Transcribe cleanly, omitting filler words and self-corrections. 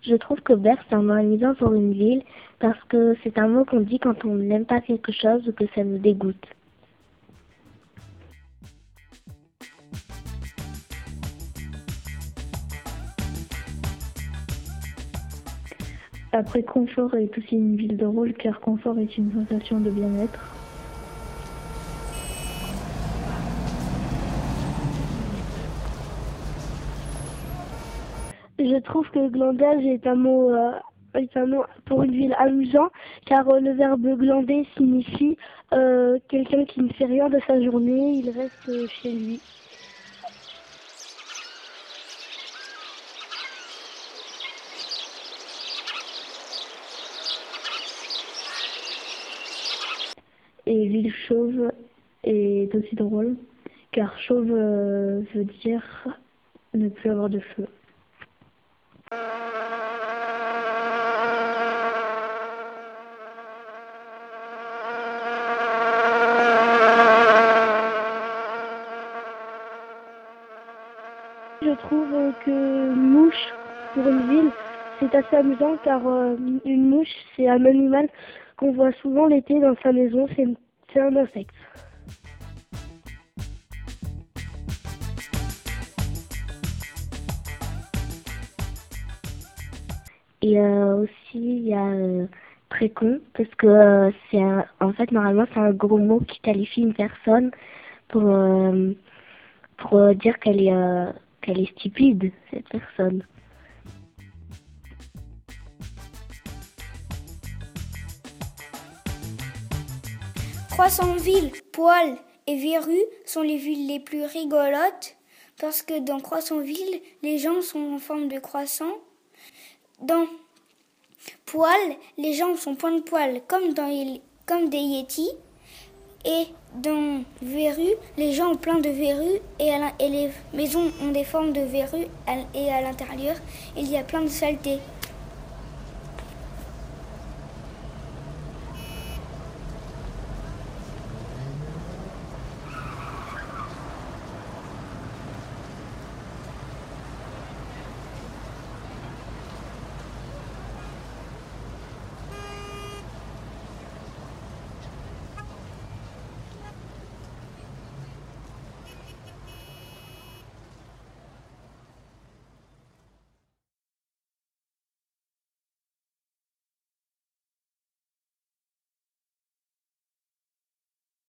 Je trouve que berre, c'est un mot amusant pour une ville parce que c'est un mot qu'on dit quand on n'aime pas quelque chose ou que ça nous dégoûte. Après, confort est aussi une ville drôle car confort est une sensation de bien-être. Je trouve que glandage est un mot pour une ville amusant car le verbe glander signifie quelqu'un qui ne fait rien de sa journée, il reste chez lui. Et ville chauve est aussi drôle car chauve veut dire ne plus avoir de cheveux. Je trouve que mouche, pour une ville, c'est assez amusant car une mouche, c'est un animal qu'on voit souvent l'été dans sa maison, c'est un insecte. Et aussi, il y a très con, parce que en fait, normalement, c'est un gros mot qui qualifie une personne pour dire qu'elle est stupide, cette personne. Croissant-Ville, Poil et Verru sont les villes les plus rigolotes parce que dans Croissant-Ville, les gens sont en forme de croissant. Dans Poil, les gens sont point de poil comme des yétis. Et dans Verru, les gens ont plein de verrues et les maisons ont des formes de verrues et à l'intérieur, il y a plein de saletés.